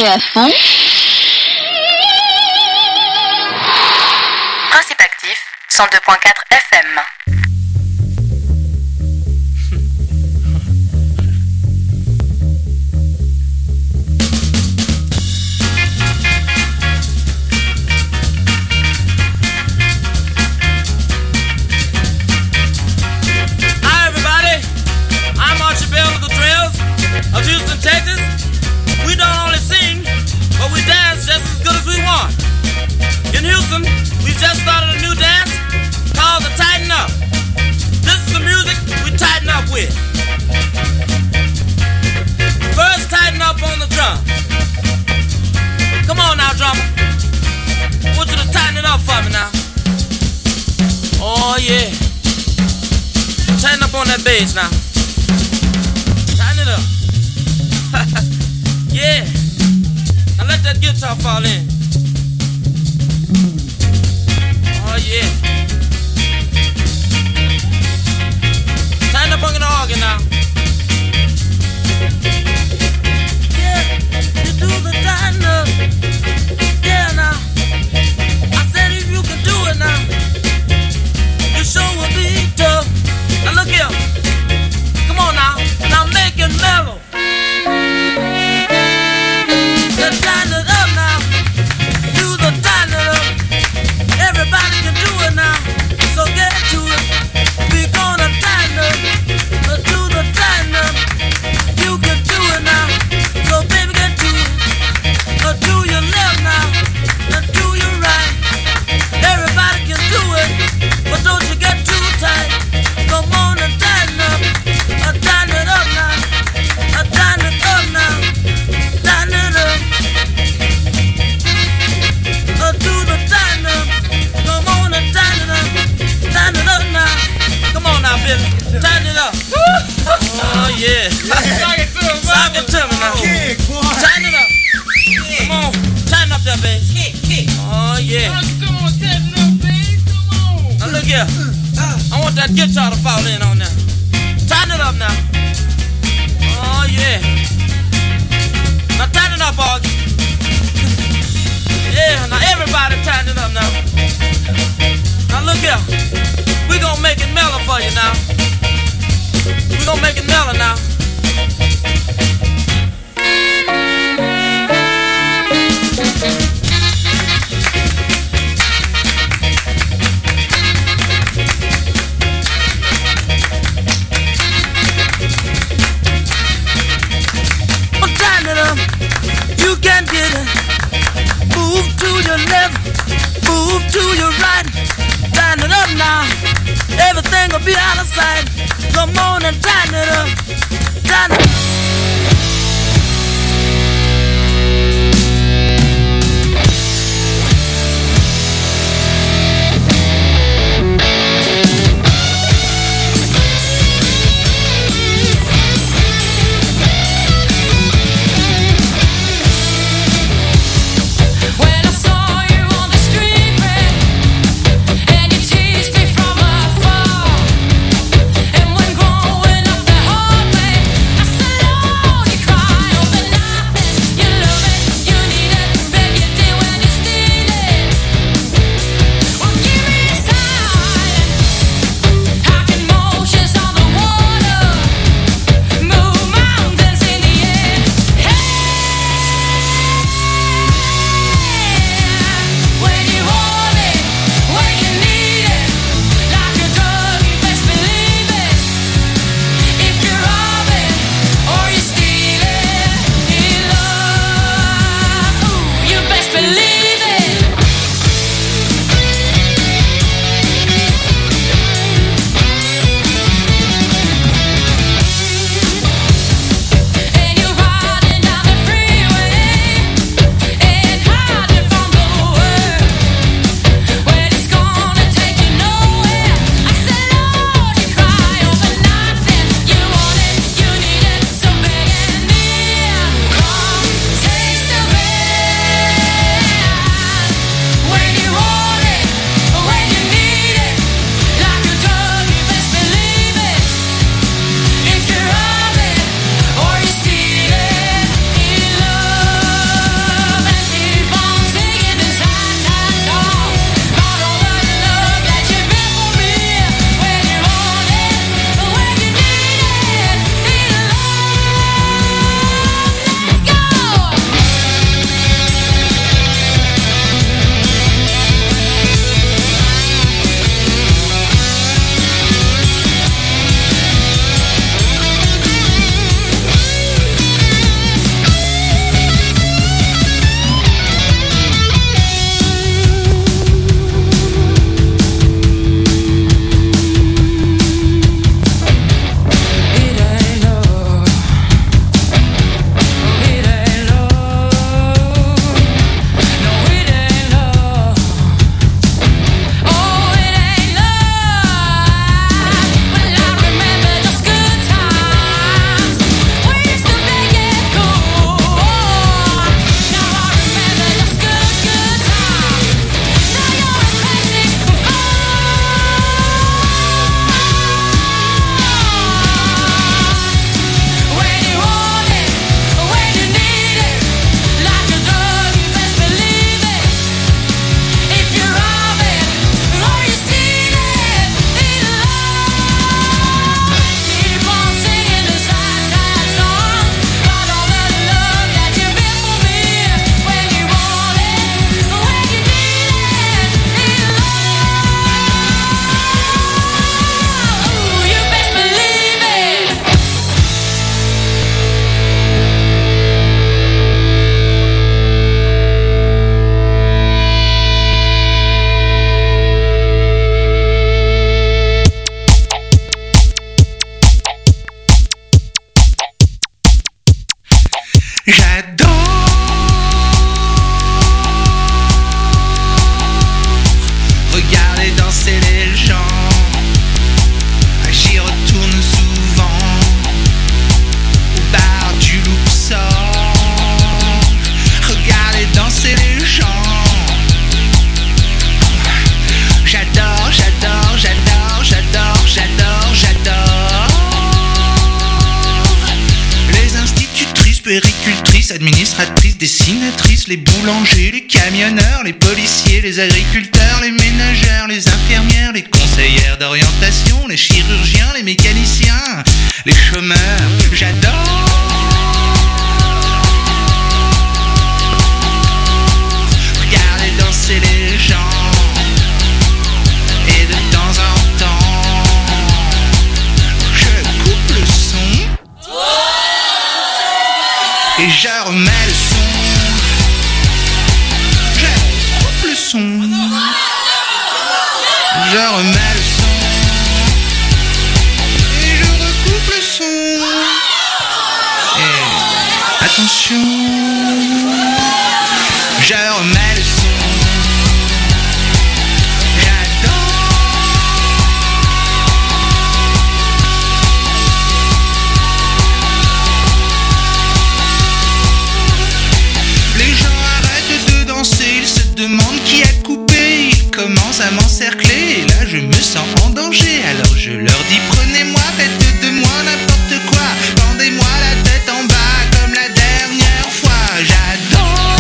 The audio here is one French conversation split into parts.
es à fond. Principe actif, 102.4 FM. Of Houston, Texas. We don't only sing, but we dance just as good as we want. In Houston, we just started a new dance called the Tighten Up. This is the music we tighten up with. First, tighten up on the drum. Come on now, drummer. I want you to tighten it up for me now. Oh, yeah. Tighten up on that bass now. Tighten it up. Yeah. Now let that guitar fall in. Oh yeah. Tighten up on the organ now. Yeah, you do the tighten up. Yeah now. I said if you can do it now, you sure will be tough. Now look here. Come on now. Now make it mellow. Tighten it up now. Do the tighten it up. Everybody can do it now. So get to it. We gonna tighten up. Do the tighten up. You can do it now. So baby get to it. Do your left now. Do your right. Everybody can do it. But don't you get too tight. Come on and tighten up. Tighten it up now. Tighten it up now. Tighten it up. Do the tighten up. Come on and tighten it up. Tighten it up now. Come on now, Billy. Tighten it up. Oh, yeah. Sock it to me now. Tighten it up. Come on. Tighten up that bass. Oh, yeah. Come on, tighten up, bass. Come on. Now, look here. I want that guitar to fall in on there. Tighten it up now. Oh, yeah. Now, tighten it up, Augie. Yeah, now everybody tighten it up now. Now look here. We gonna make it mellow for you now. We gonna make it mellow now. Tighten it up. You can get it. Move to your left, move to your right. Tighten it up now. Everything will be out of sight. Come on and tighten it up. Tighten it up. And you tease me from afar. And J'adore regarder danser les gens. J'y retourne souvent au bar du Luxor. Regarder danser les gens. J'adore, j'adore, j'adore, j'adore, j'adore, j'adore. Les institutrices, puéricultrices, administratrices, dessinatrices, les boulangers, les camionneurs, les policiers, les agriculteurs, les ménagères, les infirmières, les conseillères d'orientation, les chirurgiens, les mécaniciens, les chômeurs. J'adore regarder danser les gens. Et de temps en temps, je coupe le son et je remets le son. Je coupe le son, je remets le son et je recoupe le son. Et attention, je remets le son. Demande qui a coupé, ils commencent à m'encercler. Et là je me sens en danger, alors je leur dis prenez-moi, faites de moi n'importe quoi. Pendez-moi la tête en bas comme la dernière fois. J'adore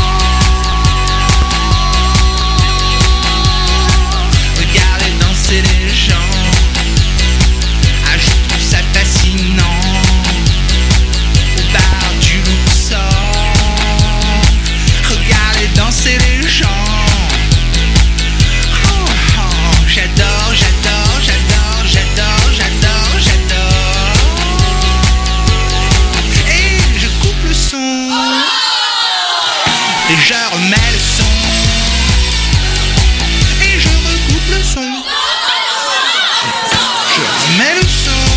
regarder danser les gens. Ah, je trouve ça fascinant au bar du Luxor. Regarder danser les gens. Oh, oh, j'adore, j'adore, j'adore, j'adore, j'adore, j'adore. Et je coupe le son et je remets le son et je recoupe le son. Je remets le son.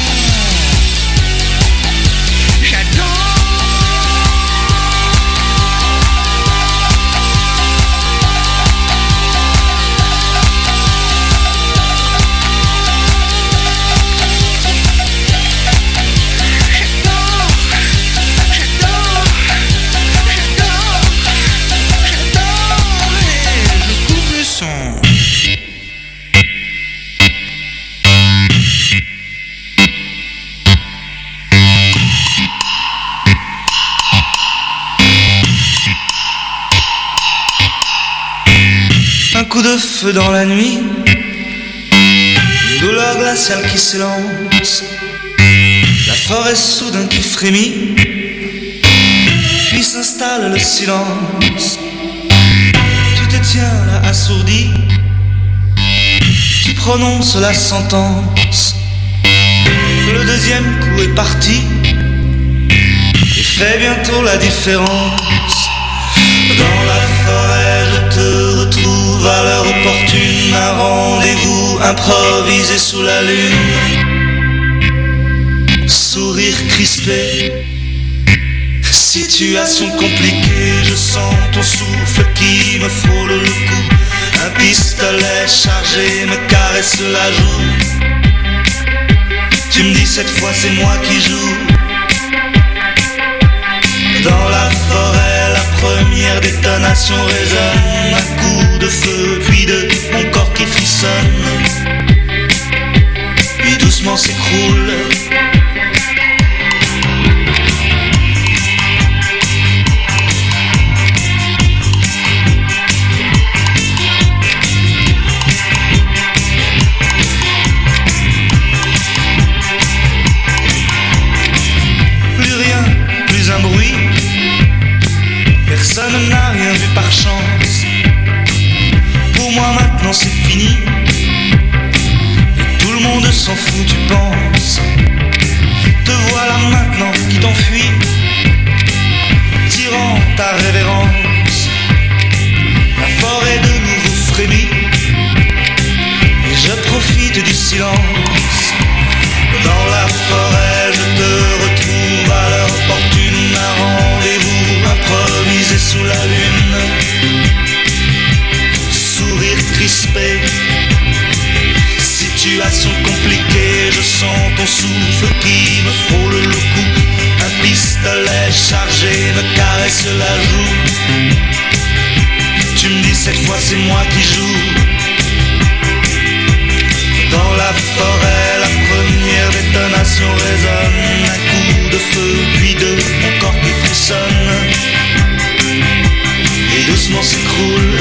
Un coup de feu dans la nuit, une douleur glaciale qui s'élance, la forêt soudain qui frémit, puis s'installe le silence. Tu te tiens là assourdi, tu prononces la sentence. Le deuxième coup est parti et fait bientôt la différence. Dans la forêt je te retrouve à l'heure opportune, un rendez-vous improvisé sous la lune. Sourire crispé, situation compliquée, je sens ton souffle qui me frôle le cou. Un pistolet chargé me caresse la joue. Tu me dis cette fois c'est moi qui joue. Dans la forêt, la première détonation résonne. Un coup de feu, puis de mon corps qui frissonne, puis doucement s'écroule. Plus rien, plus un bruit. Personne n'a rien vu par chance. Pour moi maintenant c'est fini. Et tout le monde s'en fout, tu penses. Te voilà maintenant qui t'enfuis, tirant ta révérence. La forêt de nouveau frémit et je profite du silence. Dans la forêt je te retrouve à l'heure opportune, un rendez-vous souffle qui me frôle le cou. Un pistolet chargé me caresse la joue. Tu me dis cette fois c'est moi qui joue. Dans la forêt, la première détonation résonne. Un coup de feu, puis deux, mon corps qui frissonne et doucement s'écroule.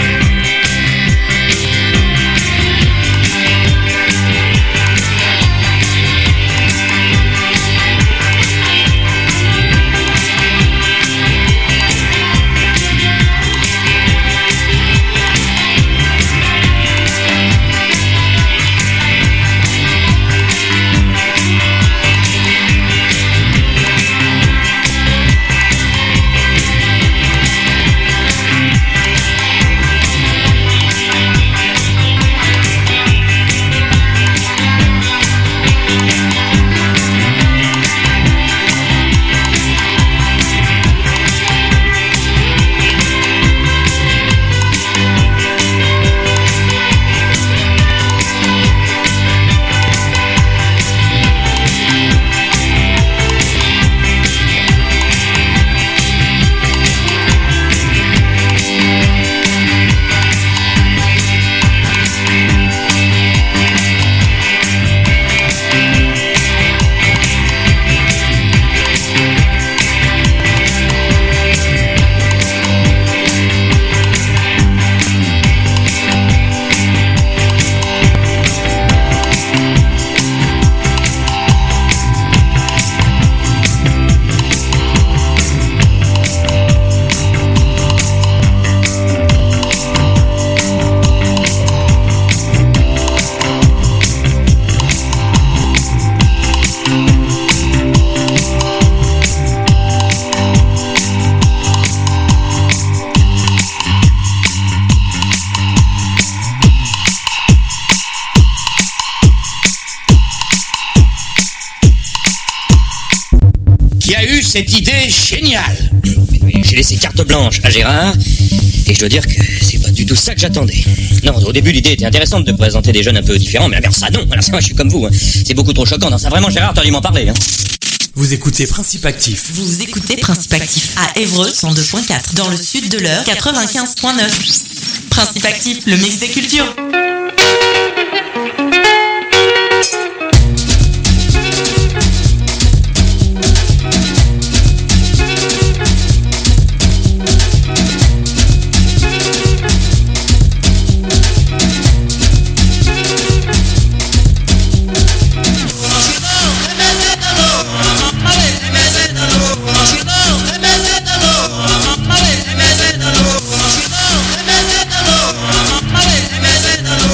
Cette idée géniale. J'ai laissé carte blanche à Gérard et je dois dire que c'est pas du tout ça que j'attendais. Non, au début l'idée était intéressante de présenter des jeunes un peu différents, mais alors ça non, alors ça moi je suis comme vous, hein. C'est beaucoup trop choquant. Non, ça vraiment Gérard, t'aurais dû m'en parler. Hein. Vous écoutez Principe Actif. Vous écoutez Principe Actif à Évreux 102.4, dans le sud de l'Eure 95.9. Principe Actif, le mix des cultures. Mezedalo,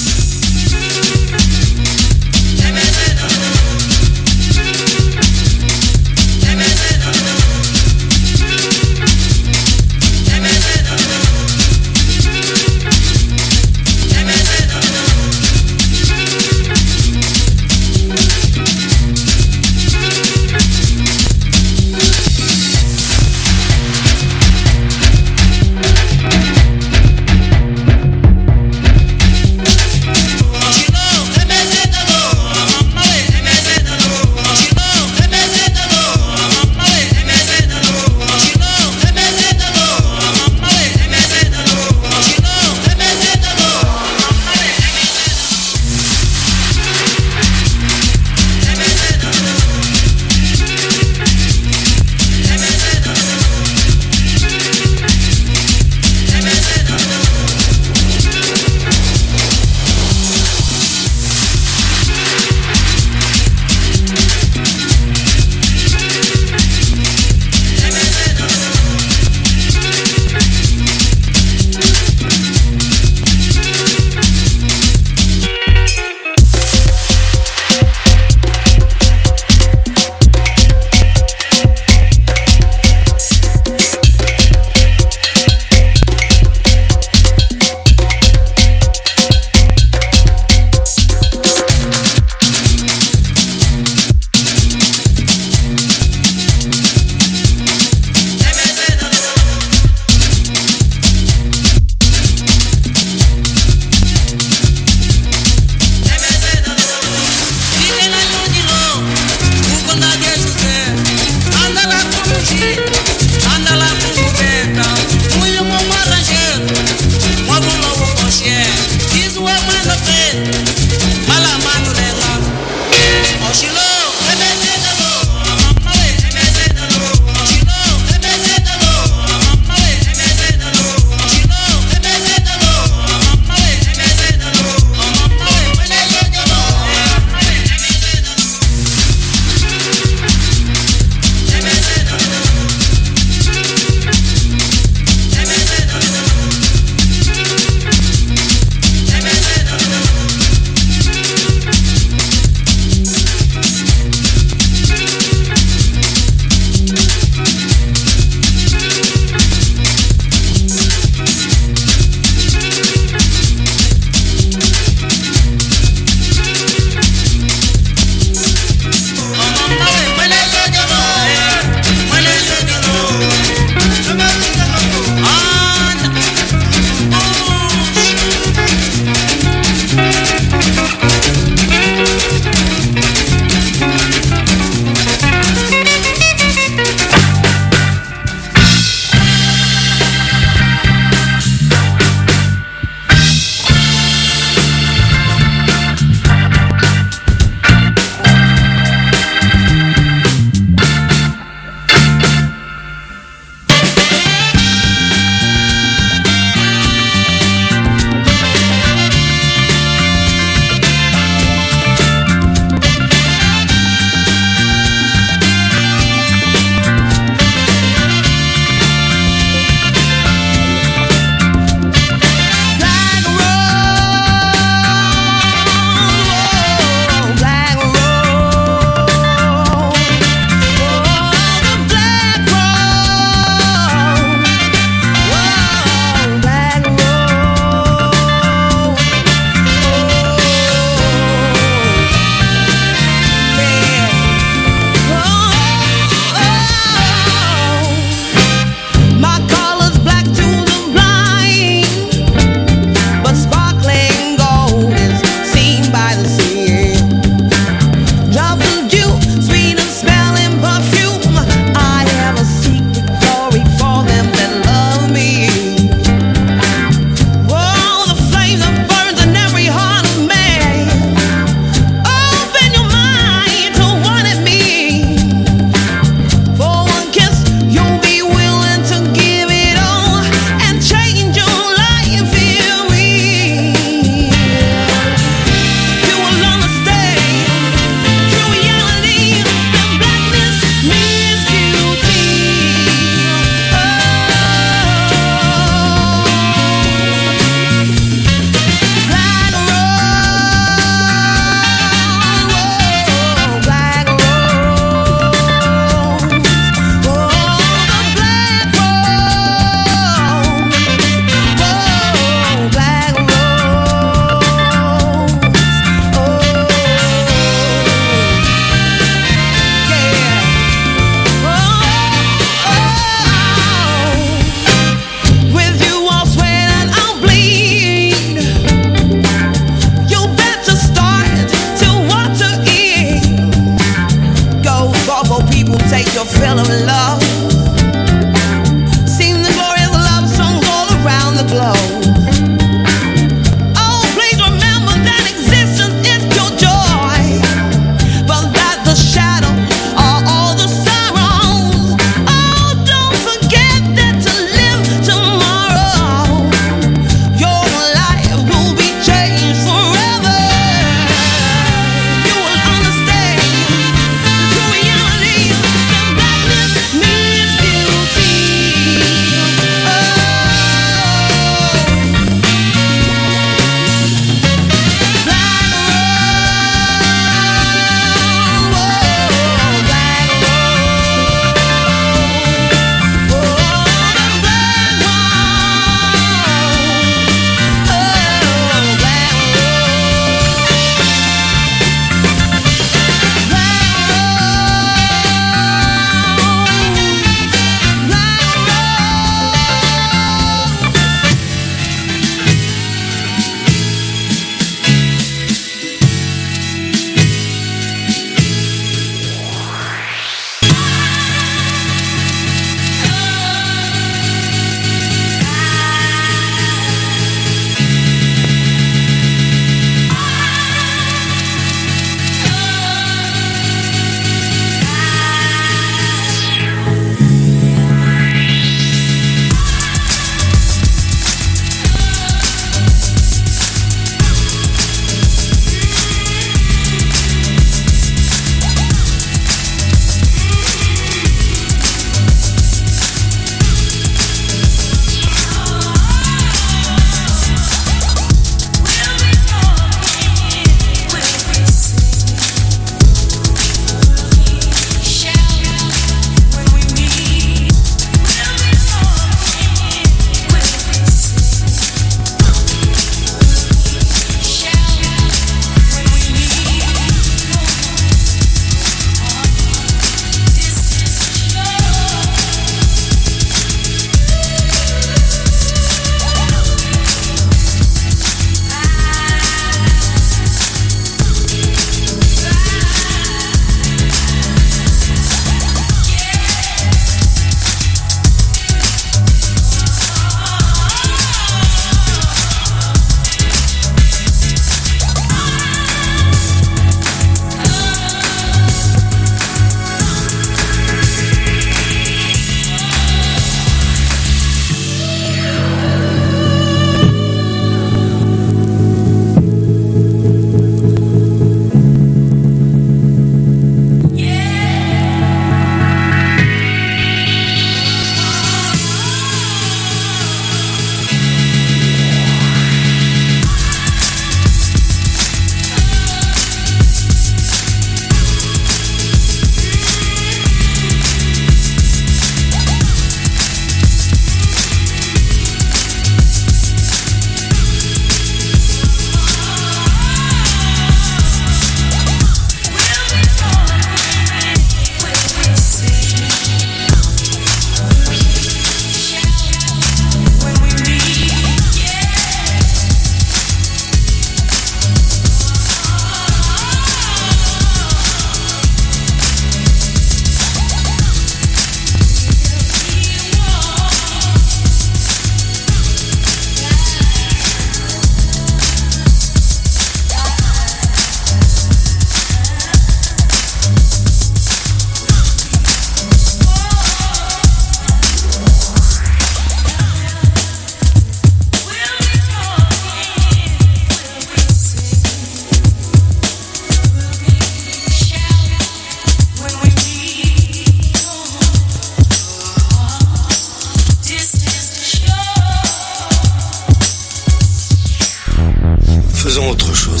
Faisons autre chose.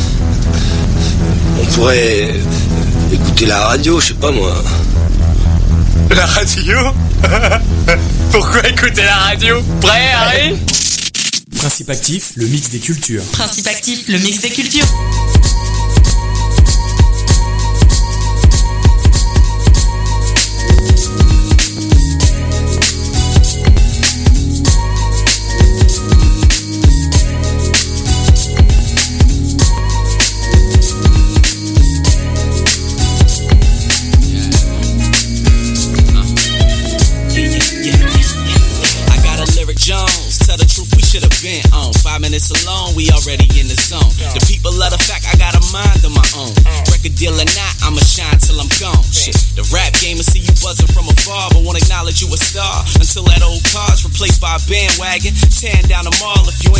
On pourrait écouter la radio, je sais pas moi. La radio? Pourquoi écouter la radio? Prêt, Harry? Principe actif, le mix des cultures. Principe actif, le mix des cultures. been on. 5 minutes alone, we already in the zone. The people love the fact I got a mind of my own. Record deal or not, I'ma shine till I'm gone. Shit, the rap game will see you buzzing from afar, but won't acknowledge you a star until that old car's replaced by a bandwagon. Tearing down the mall if you ain't